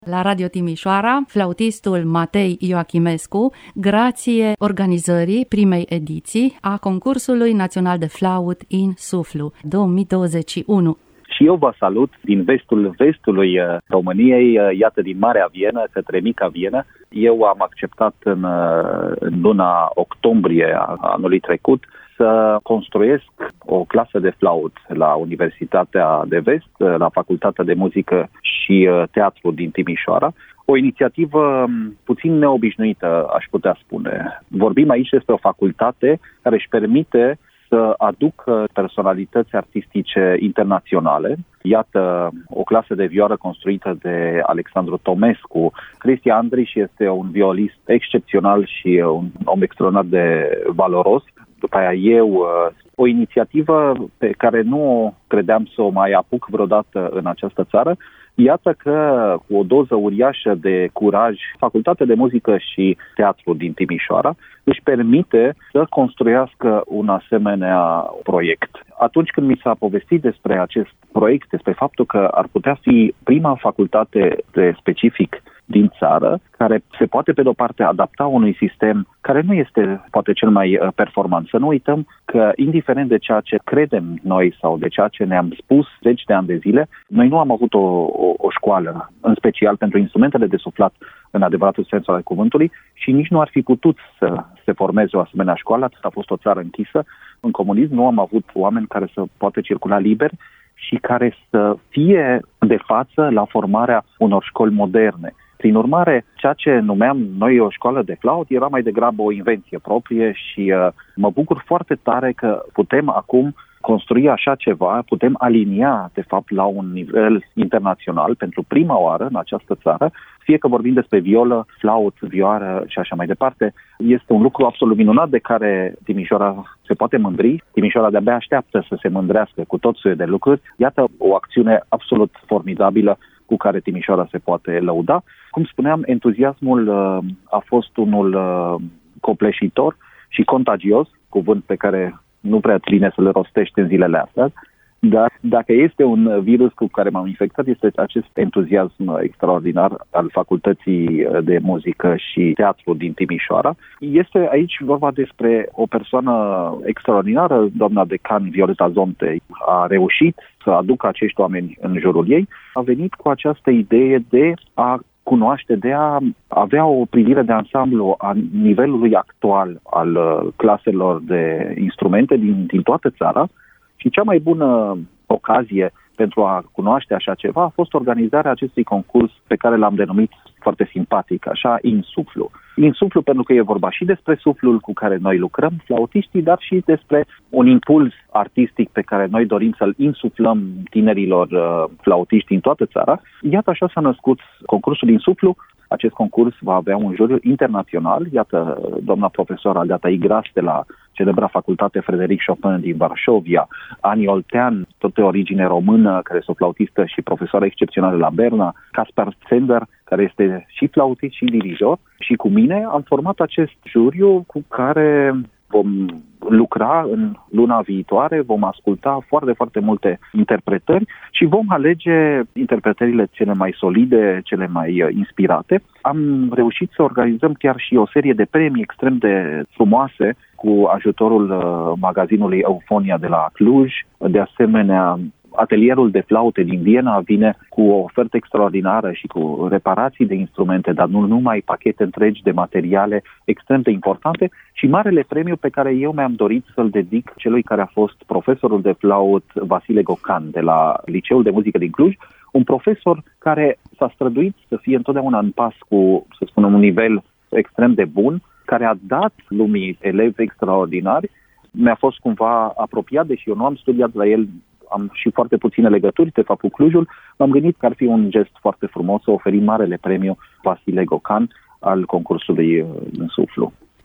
la Radio Timișoara, flautistul Matei Ioachimescu, grație organizării primei ediții a Concursului Național de Flaut in Suflu 2021. Și eu vă salut din vestul vestului României, iată din Marea Vienă către Mica Vienă. Eu am acceptat în luna octombrie a anului trecut să construiesc o clasă de flaut la Universitatea de Vest, la Facultatea de Muzică și Teatru din Timișoara. O inițiativă puțin neobișnuită, aș putea spune. Vorbim aici despre o facultate care își permite să aducă personalități artistice internaționale. Iată, o clasă de vioară construită de Alexandru Tomescu. Cristi Andriș este un violist excepțional și un om extraordinar de valoros. După aia eu, o inițiativă pe care nu credeam să o mai apuc vreodată în această țară. Iată că cu o doză uriașă de curaj, Facultatea de Muzică și Teatru din Timișoara își permite să construiască un asemenea proiect. Atunci când mi s-a povestit despre acest proiect, despre faptul că ar putea fi prima facultate de specific din țară, care se poate pe de-o parte adapta unui sistem care nu este poate cel mai performant. Să nu uităm că indiferent de ceea ce credem noi sau de ceea ce ne-am spus zeci de ani de zile, noi nu am avut o școală, în special pentru instrumentele de suflat în adevăratul sens al cuvântului și nici nu ar fi putut să se formeze o asemenea școală, atât a fost o țară închisă. În comunism nu am avut oameni care să poată circula liber și care să fie de față la formarea unor școli moderne. Prin urmare, ceea ce numeam noi o școală de flaut era mai degrabă o invenție proprie și mă bucur foarte tare că putem acum construi așa ceva, putem alinia, de fapt, la un nivel internațional pentru prima oară în această țară, fie că vorbim despre violă, flaut, vioară și așa mai departe. Este un lucru absolut minunat de care Timișoara se poate mândri. Timișoara de-abia așteaptă să se mândrească cu tot soiul de lucruri. Iată o acțiune absolut formidabilă cu care Timișoara se poate lăuda. Cum spuneam, entuziasmul a fost unul copleșitor și contagios, cuvânt pe care nu prea îți vine să le rostești în zilele astea, dar dacă este un virus cu care m-am infectat, este acest entuziasm extraordinar al Facultății de Muzică și Teatru din Timișoara. Este aici vorba despre o persoană extraordinară, doamna decan Violeta Zonte. A reușit să aducă acești oameni în jurul ei, a venit cu această idee de a cunoaște, de a avea o privire de ansamblu a nivelului actual al claselor de instrumente din toată țara și cea mai bună ocazie pentru a cunoaște așa ceva a fost organizarea acestui concurs pe care l-am denumit foarte simpatic, așa, in suflu. In suflu pentru că e vorba și despre suflul cu care noi lucrăm, flautiștii, dar și despre un impuls artistic pe care noi dorim să-l insuflăm tinerilor flautiști din toată țara. Iată așa s-a născut concursul in suflu. Acest concurs va avea un juriu internațional. Iată, doamna profesor Agata Igras de la celebra facultate Frederic Chopin din Varșovia, Ani Oltean, tot de origine română, care este o flautistă și profesoară excepțională la Berna, Caspar Zender, care este și flautist și dirijor, și cu mine am format acest juriu cu care vom lucra în luna viitoare, vom asculta foarte, foarte multe interpretări și vom alege interpretările cele mai solide, cele mai inspirate. Am reușit să organizăm chiar și o serie de premii extrem de frumoase cu ajutorul magazinului Eufonia de la Cluj. De asemenea, atelierul de flaute din Viena vine cu o ofertă extraordinară și cu reparații de instrumente, dar nu numai, pachete întregi de materiale extrem de importante și marele premiu pe care eu mi-am dorit să-l dedic celui care a fost profesorul de flaut Vasile Gocan de la Liceul de Muzică din Cluj, un profesor care s-a străduit să fie întotdeauna în pas cu, să spunem, un nivel extrem de bun, care a dat lumii elevi extraordinari. Mi-a fost cumva apropiat, deși eu nu am studiat la el, am și foarte puține legături, de fapt cu Clujul, m-am gândit că ar fi un gest foarte frumos să oferim marele premiu Vasile Gocan al concursului în suflu.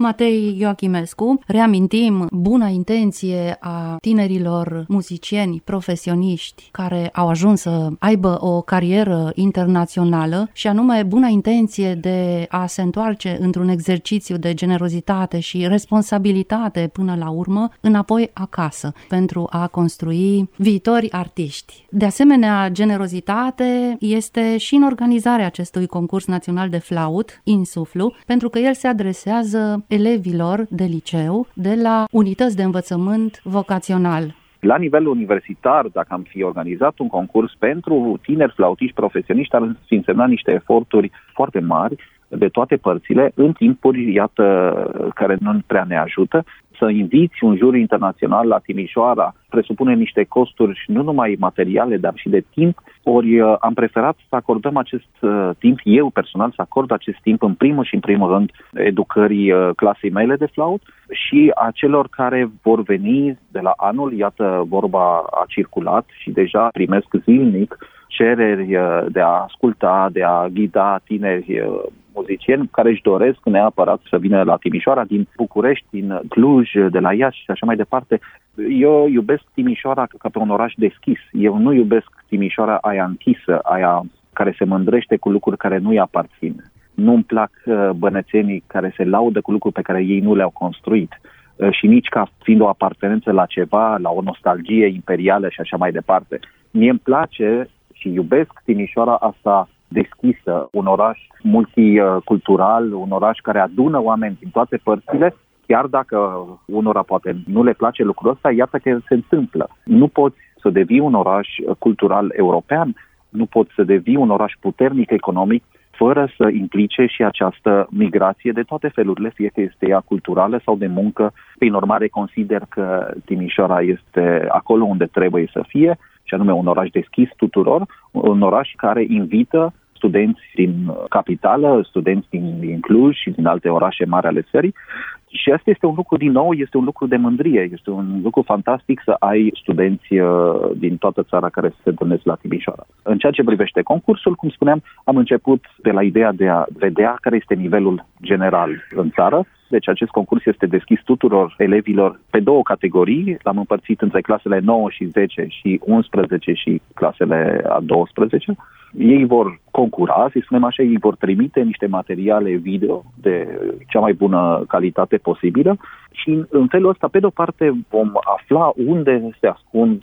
Matei Ioachimescu, reamintim buna intenție a tinerilor muzicieni profesioniști care au ajuns să aibă o carieră internațională și anume buna intenție de a se întoarce într-un exercițiu de generozitate și responsabilitate până la urmă înapoi acasă pentru a construi viitori artiști. De asemenea, generozitate este și în organizarea acestui concurs național de flaut in suflu, pentru că el se adresează elevilor de liceu de la unități de învățământ vocațional. La nivel universitar, dacă am fi organizat un concurs pentru tineri flautiști profesioniști, ar fi însemnat niște eforturi foarte mari de toate părțile, în timpuri, iată, care nu prea ne ajută. Să inviți un juriu internațional la Timișoara presupune niște costuri nu numai materiale, dar și de timp. Ori am preferat să acordăm acest timp, eu personal să acord acest timp în primul rând educării clasei mele de flaut și a celor care vor veni de la anul. Iată, vorba a circulat și deja primesc zilnic cereri de a asculta, de a ghida tineri muzicieni care își doresc neapărat să vină la Timișoara, din București, din Cluj, de la Iași și așa mai departe. Eu iubesc Timișoara ca pe un oraș deschis. Eu nu iubesc Timișoara aia închisă, aia care se mândrește cu lucruri care nu-i aparțin. Nu-mi plac bănețenii care se laudă cu lucruri pe care ei nu le-au construit și nici ca fiind o apartenență la ceva, la o nostalgie imperială și așa mai departe. Mie îmi place și iubesc Timișoara asta deschisă, un oraș multicultural, un oraș care adună oameni din toate părțile, chiar dacă unora poate nu le place lucrul ăsta, iată că se întâmplă. Nu poți să devii un oraș cultural european, nu poți să devii un oraș puternic economic fără să implice și această migrație de toate felurile, fie că este ea culturală sau de muncă. Prin urmare, consider că Timișoara este acolo unde trebuie să fie, și anume un oraș deschis tuturor, un oraș care invită studenți din capitală, studenți din Cluj și din alte orașe mari ale țării. Și asta este un lucru, din nou, este un lucru de mândrie, este un lucru fantastic să ai studenți din toată țara care se întâlnesc la Timișoara. În ceea ce privește concursul, cum spuneam, am început de la ideea de a vedea care este nivelul general în țară. Deci acest concurs este deschis tuturor elevilor pe două categorii. L-am împărțit între clasele 9 și 10 și 11 și clasele a 12. Ei vor concura, să spunem așa, ei vor trimite niște materiale video de cea mai bună calitate posibilă și în felul ăsta, pe de o parte, vom afla unde se ascund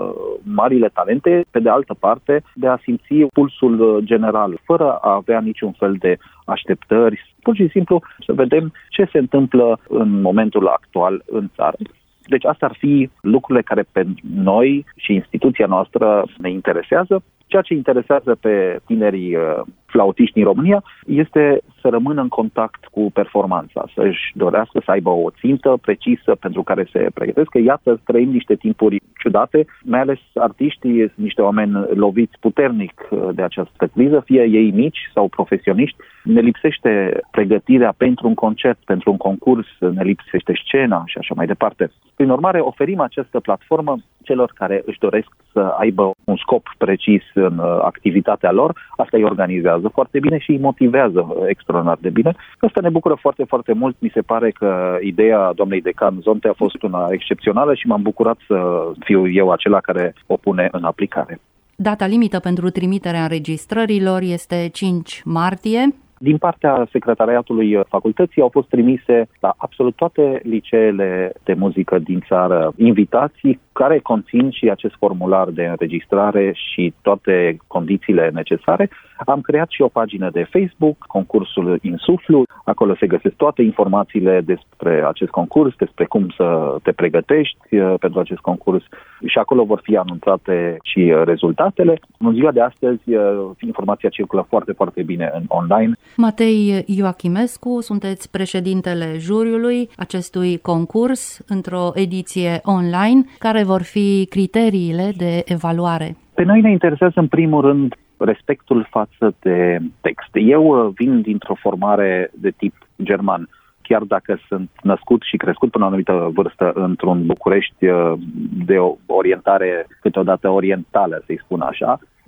marile talente, pe de altă parte, de a simți pulsul general, fără a avea niciun fel de așteptări, pur și simplu să vedem ce se întâmplă în momentul actual în țară. Deci astea ar fi lucrurile care pe noi și instituția noastră ne interesează. Ceea ce interesează pe tinerii flautiști din România este să rămână în contact cu performanța, să-și dorească să aibă o țintă precisă pentru care se pregătesc. Că iată, trăim niște timpuri ciudate, mai ales artiștii sunt niște oameni loviți puternic de această criză, fie ei mici sau profesioniști. Ne lipsește pregătirea pentru un concert, pentru un concurs, ne lipsește scena și așa mai departe. Prin urmare, oferim această platformă celor care își doresc să aibă un scop precis în activitatea lor. Asta îi organizează foarte bine și îi motivează extraordinar de bine. Asta ne bucură foarte, foarte mult. Mi se pare că ideea doamnei decan Zonte a fost una excepțională și m-am bucurat să fiu eu acela care o pune în aplicare. Data limită pentru trimiterea înregistrărilor este 5 martie. Din partea secretariatului facultății au fost trimise la absolut toate liceele de muzică din țară invitații care conțin și acest formular de înregistrare și toate condițiile necesare. Am creat și o pagină de Facebook, concursul in suflu. Acolo se găsesc toate informațiile despre acest concurs, despre cum să te pregătești pentru acest concurs și acolo vor fi anunțate și rezultatele. În ziua de astăzi, informația circulă foarte, foarte bine în online. Matei Ioachimescu, sunteți președintele juriului acestui concurs într-o ediție online. Care vor fi criteriile de evaluare? Pe noi ne interesează în primul rând respectul față de text. Eu vin dintr-o formare de tip german. Chiar dacă sunt născut și crescut până la o anumită vârstă într-un București de orientare câteodată orientală, să-i spun așa,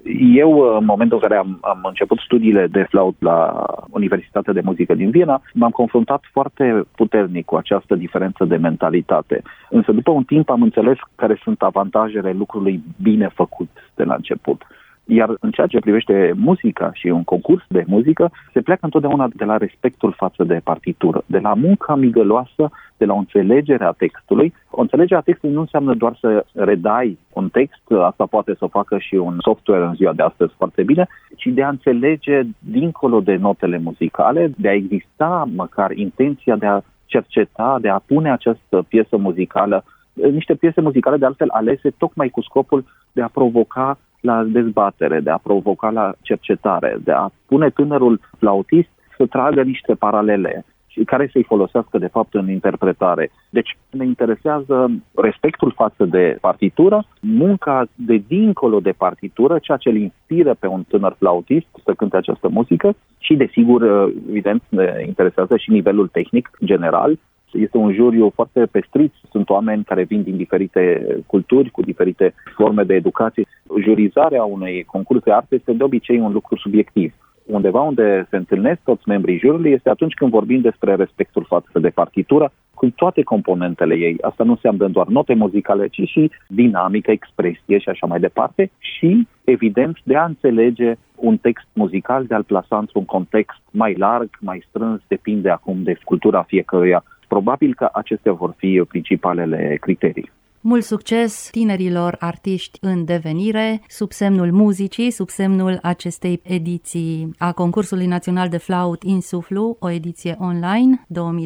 Eu, în momentul în care am început studiile de flaut la Universitatea de Muzică din Viena, m-am confruntat foarte puternic cu această diferență de mentalitate. Însă după un timp am înțeles care sunt avantajele lucrului bine făcut de la început. Iar în ceea ce privește muzica și un concurs de muzică, se pleacă întotdeauna de la respectul față de partitură, de la munca migăloasă, de la o înțelegere a textului. O înțelegere a textului nu înseamnă doar să redai un text, asta poate să o facă și un software în ziua de astăzi foarte bine, ci de a înțelege dincolo de notele muzicale, de a exista măcar intenția de a cerceta, de a pune această piesă muzicală, niște piese muzicale de altfel alese tocmai cu scopul de a provoca la dezbatere, de a provoca la cercetare, de a pune tânărul flautist să tragă niște paralele și care să-i folosească de fapt în interpretare. Deci ne interesează respectul față de partitură, munca de dincolo de partitură, ceea ce îl inspiră pe un tânăr flautist să cânte această muzică și desigur, evident, ne interesează și nivelul tehnic general. Este un juriu foarte pestrit, sunt oameni care vin din diferite culturi, cu diferite forme de educație. Jurizarea unui concurs de artă este de obicei un lucru subiectiv. Undeva unde se întâlnesc toți membrii juriului este atunci când vorbim despre respectul față de partitură, cu toate componentele ei. Asta nu înseamnă doar note muzicale, ci și dinamică, expresie și așa mai departe și, evident, de a înțelege un text muzical, de a-l plasa într-un context mai larg, mai strâns, depinde acum de cultura fiecăruia. Probabil că acestea vor fi principalele criterii. Mult succes tinerilor artiști în devenire, sub semnul muzicii, sub semnul acestei ediții a Concursului Național de Flaut Insuflu, o ediție online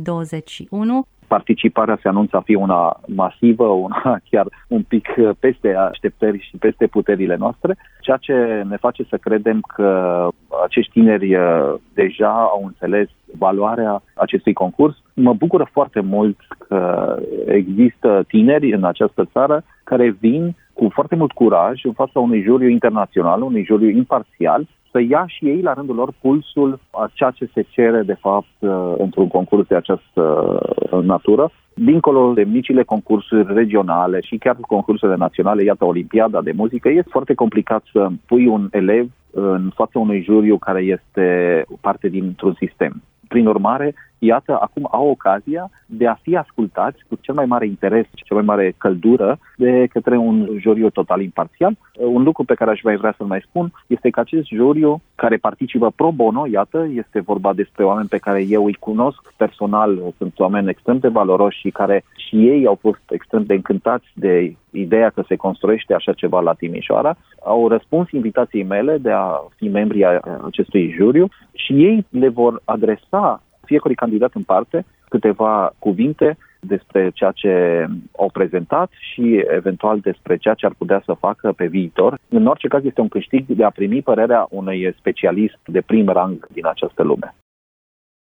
2021. Participarea se anunță a fi una masivă, una chiar un pic peste așteptări și peste puterile noastre, ceea ce ne face să credem că acești tineri deja au înțeles valoarea acestui concurs. Mă bucură foarte mult că există tineri în această țară care vin cu foarte mult curaj în fața unui juriu internațional, unui juriu imparțial, să ia și ei la rândul lor pulsul a ceea ce se cere de fapt într-un concurs de această natură. Dincolo de micile concursuri regionale și chiar concursurile naționale, iată Olimpiada de muzică, este foarte complicat să pui un elev în fața unui juriu care este parte dintr-un sistem. Prin urmare, iată, acum au ocazia de a fi ascultați cu cel mai mare interes, cea mai mare căldură de către un juriu total imparțial. Un lucru pe care aș vrea să-l mai spun este că acest juriu care participă pro bono, iată, este vorba despre oameni pe care eu îi cunosc personal, sunt oameni extrem de valoroși și care și ei au fost extrem de încântați de ideea că se construiește așa ceva la Timișoara, au răspuns invitației mele de a fi membri a acestui juriu și ei le vor adresa fiecare candidat în parte câteva cuvinte despre ceea ce au prezentat și eventual despre ceea ce ar putea să facă pe viitor. În orice caz este un câștig de a primi părerea unui specialist de prim rang din această lume.